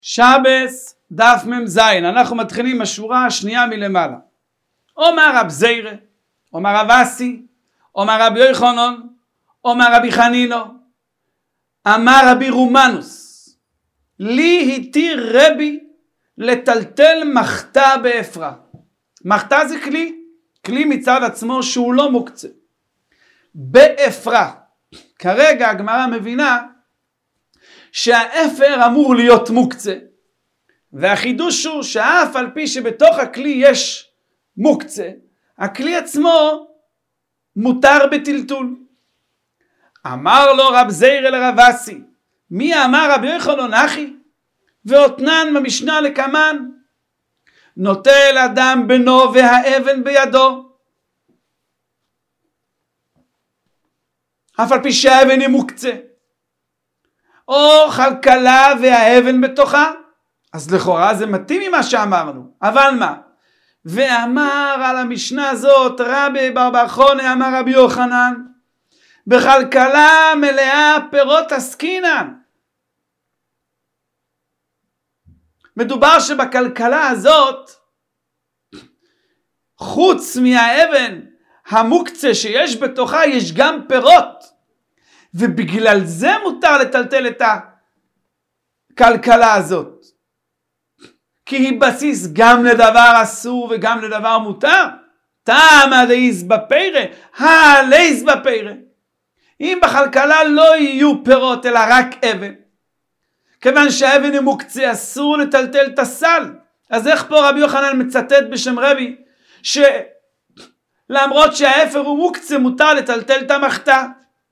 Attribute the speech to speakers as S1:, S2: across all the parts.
S1: שבס דף מ"ז, אנחנו מתחילים השורה השנייה מלמעלה. אומר רב זיירה, אומר רב אסי, אומר רבי יוחנן, אומר רבי חנינו, אמר רבי רומנוס, לי התיר רבי לטלטל מחתה באפרה. מחתה זה כלי מצד עצמו שהוא לא מוקצה. באפרה, כרגע הגמרא מבינה שהאפר אמור להיות מוקצה, והחידוש הוא שאף על פי שבתוך הכלי יש מוקצה, הכלי עצמו מותר בטלטול. אמר לו רב זיירה לרב אסי, מי אמר רבי יוחנן אחי? ואותנן במשנה לקמן, נוטל אדם בנו והאבן בידו, אף על פי שהאבן היא מוקצה, או חלקלה והאבן בתוכה, אז לכאורה זה מתאים ממה שאמרנו. אבל מה? ואמר על המשנה הזאת רבי בר בר חונה אמר רבי יוחנן, בכלכלה מלאה פירות עסקינן. מדובר שבכלכלה הזאת, חוץ מהאבן המוקצה שיש בתוכה, יש גם פירות, ובגלל זה מותר לטלטל את הכלכלה הזאת, כי היא בסיס גם לדבר אסור וגם לדבר מותר. טעמא דאיז בפירא, הלייז בפירא. אם בכלכלה לא יהיו פירות אלא רק אבן, כיוון שהאבן היא מוקצה, אסור לטלטל את הסל. אז איך פה רבי יוחנן מצטט בשם רבי שלמרות שהאפר הוא מוקצה מותר לטלטל את המחתה?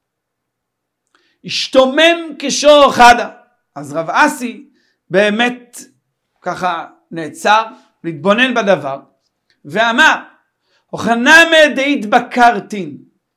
S1: השתומם כשור חדה. אז רב אסי באמת ככה נעצר להתבונן בדבר ואמר, אוכנמא דאית בקרטין.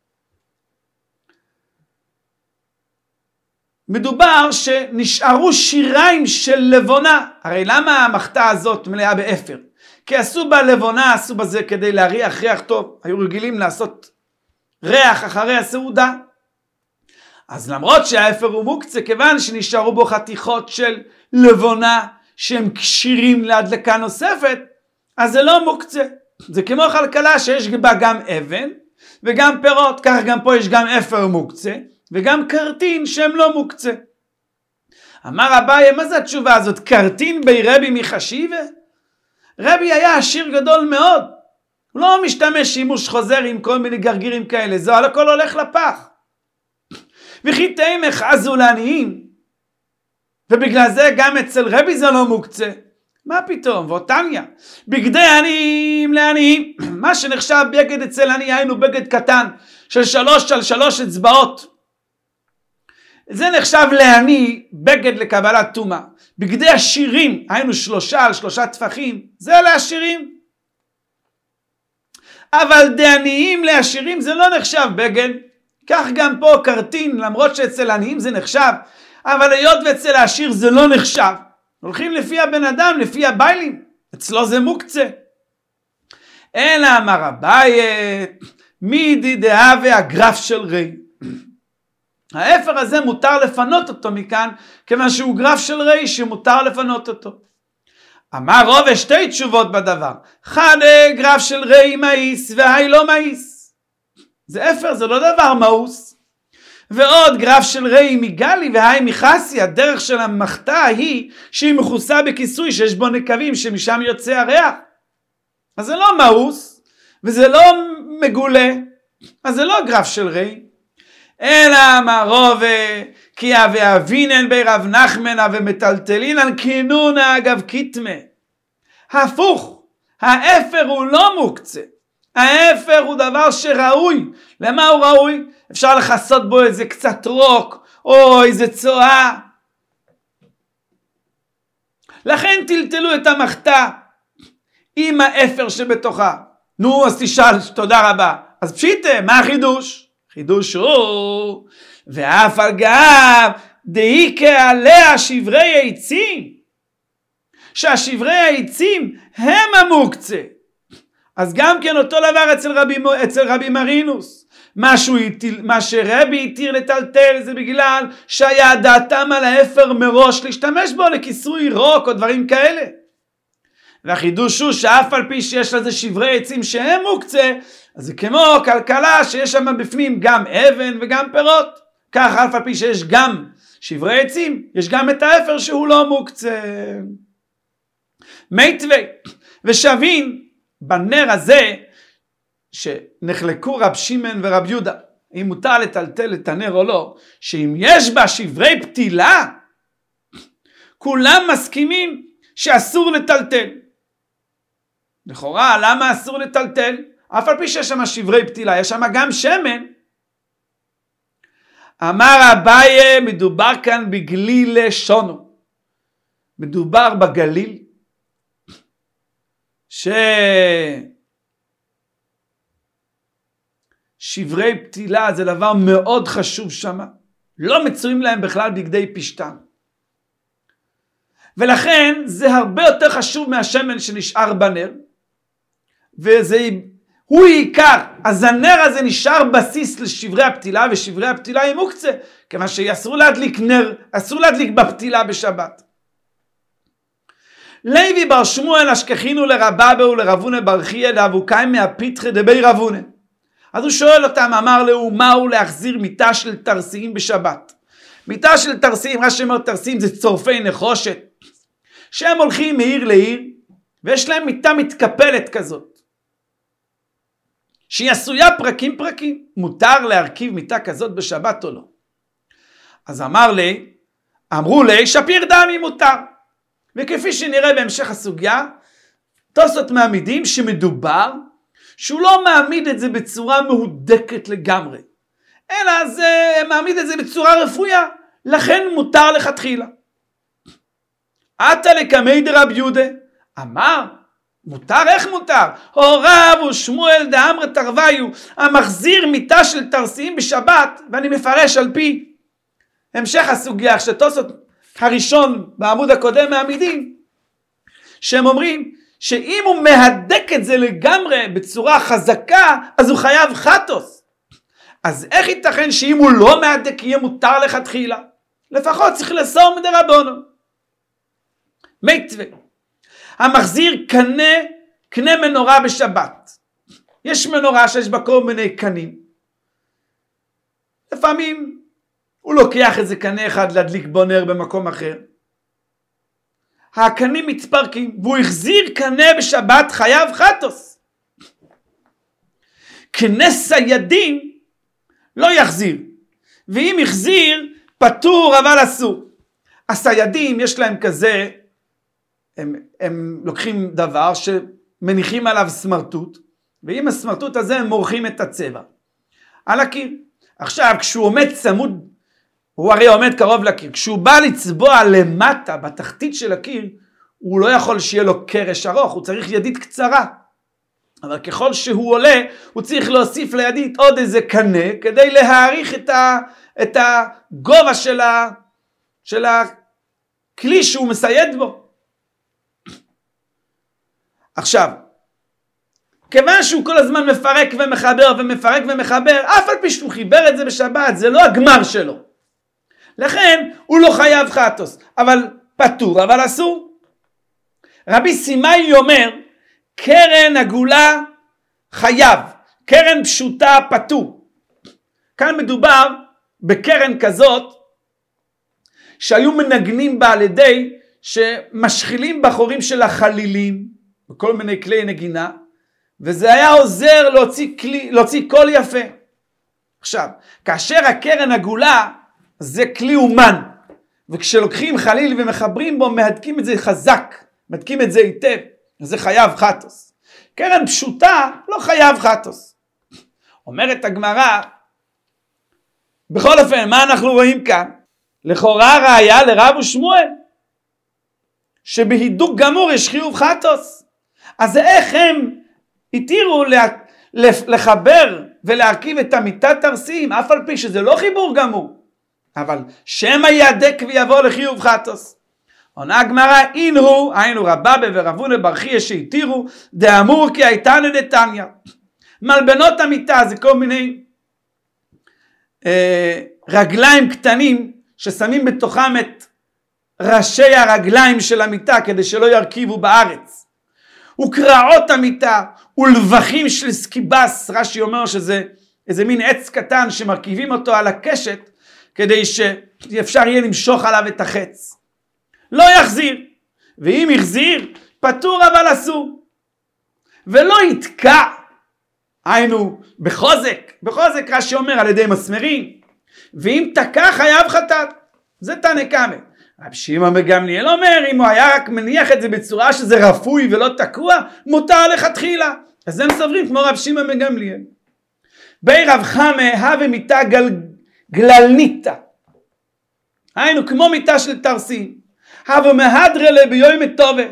S1: מדובר שנשארו שיריים של לבונה. הרי למה המחתה הזאת מלאה באפר? כי עשו בה לבונה, עשו בזה כדי להריח ריח טוב. היו רגילים לעשות ריח אחרי הסעודה. אז למרות שהאפר הוא מוקצה, כיוון שנשארו בו חתיכות של לבונה שהם קשירים להדלקה נוספת, אז זה לא מוקצה. זה כמו כלכלה שיש בה גם אבן וגם פירות. כך גם פה יש גם אפר מוקצה וגם קרטין שהם לא מוקצה. אמר אביי, מה זה התשובה הזאת? קרטין בי רבי מחשיבה? רבי היה עשיר גדול מאוד. הוא לא משתמש שימוש חוזר עם כל מיני גרגירים כאלה. זה על הכל הולך לפח. וכי תימך עזו לעניים. ובגלל זה גם אצל רבי זה לא מוקצה. מה פתאום? ואותניה. בגדי עניים לעניים. מה שנחשב בגד אצל עני היינו בגד קטן של 3 אצבעות. זה נחשב לעני בגד לקבלת טומאה. בגדי עשירים היינו 3 על 3 טפחים. זה לעשירים. אבל דעניים לעשירים זה לא נחשב בגד. כך גם פה קרטין, למרות שאצל עניים זה נחשב, אבל היות ואצל העשיר זה לא נחשב. הולכים לפי הבן אדם, לפי הביילים. אצלו זה מוקצה. אלא אמר אביי, מידי דהווה הגרף של רי. האפר הזה מותר לפנות אותו מכאן, כיוון שהוא גרף של רי שמותר לפנות אותו. אמר רוב 2 תשובות בדבר. אחד גרף של רי מאיס והי לא מאיס. זה אפר, זה לא דבר מאוס. ועוד גרף של רי מגלי והי מחסי. הדרך של המחתה היא שהיא מכוסה בכיסוי שיש בו נקבים שמשם יוצא הריח. אז זה לא מאוס וזה לא מגולה, אז זה לא גרף של רי. אלא אמר רוב כי אבינן בי רב נחמנה ומטלטלינן כינונה אגב קיטמה. הפוך, האפר הוא לא מוקצה. האפר הוא דבר שראוי. למה הוא ראוי? אפשר לחסות בו איזה קצת רוק או איזה צואה. לכן טלטלו את המחתה עם האפר שבתוכה. נו, אז תשאל, תודה רבה. אז פשיטה, מה החידוש? חידוש הוא, ואף על גב דאיקה עליה שברי העצים, שהשברי העצים הם המוקצה. אז גם כן אותו דבר אצל רבי מרינוס. מה שרבי התיר לטלטל זה בגלל שהיה דעתם על האפר מראש להשתמש בו לכיסוי רוק או דברים כאלה. והחידוש הוא שאף על פי שיש לזה שברי עצים שהם מוקצה, אז זה כמו כלכלה שיש שם בפנים גם אבן וגם פירות. כך אף על פי שיש גם שברי עצים, יש גם את האפר שהוא לא מוקצה. מיטווה ושבין בנר הזה שנחלקו רב שמעון ורב יהודה, אם מותר לטלטל את הנר או לא, שאם יש בה שברי פתילה, כולם מסכימים שאסור לטלטל. לכאורה, למה אסור לטלטל? אף על פי שיש שם שברי פתילה, יש שם גם שמן. אמר אביי, מדובר כאן בגליל שונו. מדובר בגליל, שברי פתילה זה דבר מאוד חשוב שם. לא מצויים להם בכלל בגדי פשטן. ולכן זה הרבה יותר חשוב מהשמן שנשאר בנר. הוא עיקר. אז הנר הזה נשאר בסיס לשברי הפתילה, ושברי הפתילה היא מוקצה. כמה שאסור להדליק נר, אסור להדליק בפתילה בשבת. לוי בר שמואל אשכחינו לרבבה ולרבונה בר חייא דאבוקאי מהפיתחי דבי רבונה. אז הוא שואל אותם, אמר לו, מהו להחזיר מיטה של תרסיים בשבת? מיטה של תרסיים, רש"י אומר תרסיים זה צורפי נחושת, שהם הולכים מעיר לעיר, ויש להם מיטה מתקפלת כזאת, שהיא עשויה פרקים פרקים. מותר להרכיב מיטה כזאת בשבת או לא? אז אמרו לי, שפיר דמי מותר. וכפי שנראה בהמשך הסוגיה, תוספות מעמידים שמדובר, שהוא לא מעמיד את זה בצורה מהודקת לגמרי, אלא זה מעמיד את זה בצורה רפויה, לכן מותר לכתחילה. עתה לקמי דרב יהודה, אמר, מותר, איך מותר? הוריו ושמואל דאמר תרוויו, המחזיר מיטה של תרסיים בשבת, ואני מפרש על פי המשך הסוגיה, שתוספות הראשון בעמוד הקודם מעמידים, שהם אומרים, שאם הוא מהדק את זה לגמרי בצורה חזקה, אז הוא חייב חטוס. אז איך ייתכן שאם הוא לא מהדק יהיה מותר לכתחילה? לפחות צריך לאסור מדרבנו. מיטווה, המחזיר קנה מנורה בשבת. יש מנורה שיש בה כל מיני קנים. לפעמים הוא לוקח איזה קנה אחד להדליק בו נר במקום אחר. הקנים מתפרקים, והוא החזיר קנה בשבת, חייב חטוס. קנה סיידים לא יחזיר, ואם יחזיר פטור אבל אסור. הסיידים יש להם כזה, הם לוקחים דבר שמניחים עליו סמרטוט, ועם הסמרטוט הזה הם מורחים את הצבע על הקיר. עכשיו כשהוא עומד צמוד, הוא הרי עומד קרוב לקיר, כשהוא בא לצבוע למטה בתחתית של הקיר, הוא לא יכול שיהיה לו קרש ארוך, הוא צריך ידית קצרה. אבל ככל שהוא עולה, הוא צריך להוסיף לידית עוד איזה קנה, כדי להעריך את הגובה של הכלי שהוא מסייד בו. עכשיו, כיוון שהוא כל הזמן מפרק ומחבר ומפרק ומחבר, אף על פי שהוא חיבר את זה בשבת, זה לא הגמר שלו. לכן הוא לא חייב חטוס, אבל פטור, אבל אסור. רבי סימאי אומר, קרן עגולה חייב, קרן פשוטה פטור. כאן מדובר בקרן כזאת, שהיו מנגנים בה על ידי שמשחילים בחורים של החלילים, וכל מיני כלי נגינה, וזה היה עוזר להוציא קול יפה. עכשיו, כאשר הקרן עגולה, זה כלי אומן, וכשלוקחים חליל ומחברים בו, מהדקים את זה חזק, מדקים את זה היטב, זה חייב חטוס. קרן פשוטה לא חייב חטוס. אומרת הגמרא, בכל אופן, מה אנחנו רואים כאן? לכאורה ראיה לרב ושמואל, שבהידוק גמור יש חיוב חטוס. אז איך הם התירו לחבר ולהרכיב את המיטת תרסיים, אף על פי שזה לא חיבור גמור, אבל שמא יהדק ויבוא לחיוב חטוס. עונה הגמרא, אינהו, היינו רבבה ורבונה בר חייא שהתירו, דאמור כי הייתנא דתניא. מלבנות המיטה זה כל מיני רגליים קטנים ששמים בתוכם את ראשי הרגליים של המיטה כדי שלא ירכיבו בארץ. וקרעות המיטה ולבכים של סקיבס, רש"י אומר שזה איזה מין עץ קטן שמרכיבים אותו על הקשת כדי שאפשר יהיה למשוך עליו את החץ. לא יחזיר, ואם יחזיר פטור אבל אסור. ולא יתקע, היינו בחוזק, בחוזק רש"י אומר על ידי מסמרים, ואם תקע חייב חטאת. זה תנא קמא. רבי שמעון בן גמליאל אומר, אם הוא היה רק מניח את זה בצורה שזה רפוי ולא תקוע, מותר לכתחילה. אז הם סוברים כמו רבי שמעון בן גמליאל. בי רב חמא הווה מיטה גללניתא, היינו כמו מיטה של תרסים, הווה מהדרלה ביום טובה,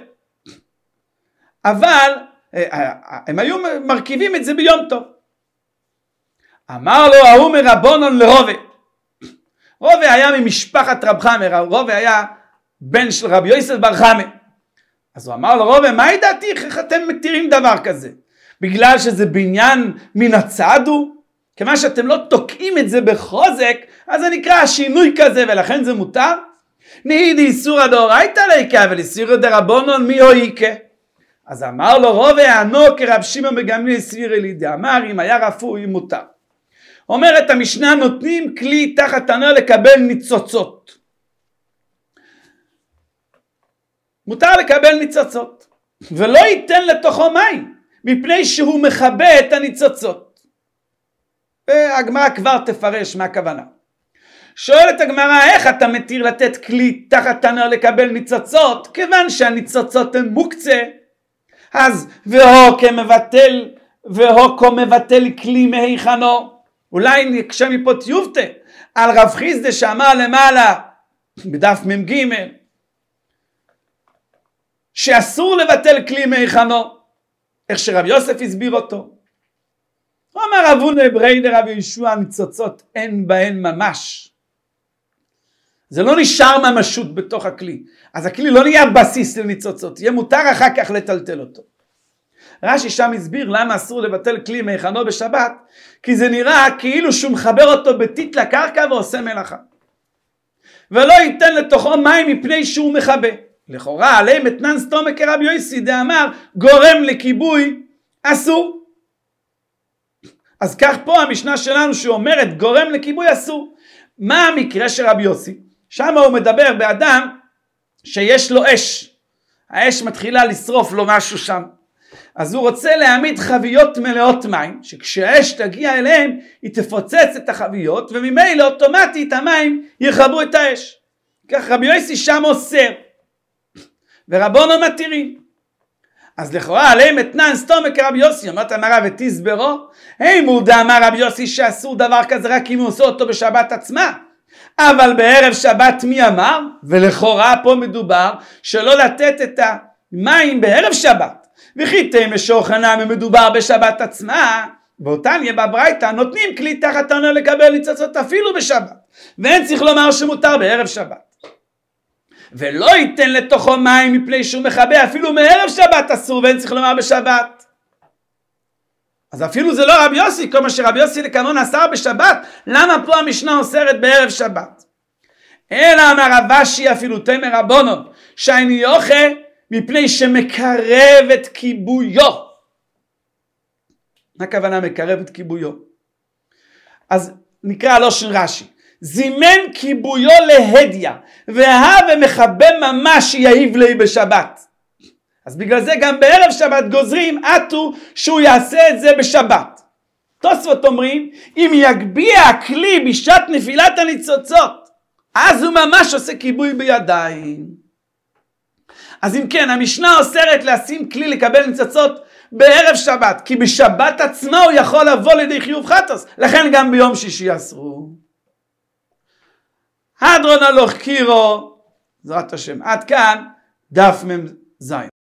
S1: אבל הם היו מרכיבים את זה ביום טוב. אמר לו ההוא מרבונון לרובה, רובה היה ממשפחת רב חמא, רובה היה בן של רבי יוסף בר חמא. אז הוא אמר לו, רובה, מה ידעתיך, איך אתם מתירים דבר כזה? בגלל שזה בניין מן הצד הוא? כיוון שאתם לא תוקעים את זה בחוזק, אז זה נקרא שינוי כזה, ולכן זה מותר. נהידי איסורא דאורייתא ליקה, ולאיסורא דרבנן מי הויקה. אז אמר לו רובה, ענו כרב שמעון בן גמליאל סבירא לי דאמר, אם היה רפוי מותר. אומרת המשנה, נותנים כלי תחת תנור לקבל ניצוצות. מותר לקבל ניצוצות, ולא ייתן לתוכו מים, מפני שהוא מכבה את הניצוצות. והגמרא כבר תפרש מה הכוונה. שואלת הגמרא, איך אתה מתיר לתת כלי תחת תנור לקבל ניצוצות? כיוון שהניצוצות הן מוקצה, אז והוא כמבטל כלי מהיכנו. אולי נקשה מפה תיובתא על רב חיסדא שאמר למעלה בדף מ"ג שאסור לבטל כלי מהיכנו, איך שרב יוסף הסביר אותו. הוא אמר רב הונא ברי דרב יהושע, ניצוצות אין בהן ממש, זה לא נשאר ממשות בתוך הכלי, אז הכלי לא נהיה בסיס לניצוצות, יהיה מותר אחר כך לטלטל אותו. רש"י שם הסביר למה אסור לבטל כלי מהיכנו בשבת, כי זה נראה כאילו שהוא מחבר אותו בטיט לקרקע ועושה מלאכה, ולא ייתן לתוכו מים מפני שהוא מכבה. לכאורה עליהם אתנן סתומא כרבי יוסי דאמר גורם לכיבוי אסור. אז כך פה המשנה שלנו שאומרת גורם לכיבוי אסור. מה המקרה של רבי יוסי? שם הוא מדבר באדם שיש לו אש, האש מתחילה לשרוף לו משהו שם, אז הוא רוצה להעמיד חביות מלאות מים, שכשהאש תגיע אליהם היא תפוצץ את החביות, וממילא אוטומטית המים ירחבו את האש. כך רבי יוסי שם אוסר, ורבנו מתירים. אז לכאורה עליהם אתנן סתומא כרבי יוסי. אומרת המרא ותסברו, הימור דאמר רבי יוסי שאסור דבר כזה רק אם הוא עושה אותו בשבת עצמה, אבל בערב שבת מי אמר? ולכאורה פה מדובר שלא לתת את המים בערב שבת. וכי תימא שוחנן מדובר בשבת עצמה, באותן יהיה בברייתא נותנים כלי תחת תנור לקבל ניצוצות אפילו בשבת, ואין צריך לומר שמותר בערב שבת. ולא ייתן לתוכו מים מפני שהוא מכבה, אפילו מערב שבת אסור, ואין צריך לומר בשבת. אז אפילו זה לא רבי יוסי, כל מה שרבי יוסי לקנון אסר בשבת, למה פה המשנה אוסרת בערב שבת? אלא אמר רב אשי אפילו תמר רבונון, שהיינו יוכה מפני שמקרב את כיבויו. מה הכוונה מקרב את כיבויו? אז נקרא לא של רש"י, זימן כיבויו להדיה, והווה מכבה ממש יהיב לי בשבת. אז בגלל זה גם בערב שבת גוזרים עטו שהוא יעשה את זה בשבת. תוספות אומרים, אם יגביע הכלי בשעת נפילת הניצוצות, אז הוא ממש עושה כיבוי בידיים. אז אם כן, המשנה אוסרת לשים כלי לקבל ניצוצות בערב שבת, כי בשבת עצמה הוא יכול לבוא לידי חיוב חטוס, לכן גם ביום שישי אסרו. הדרון הלוך קירו, בעזרת השם. עד כאן דף מ"ז.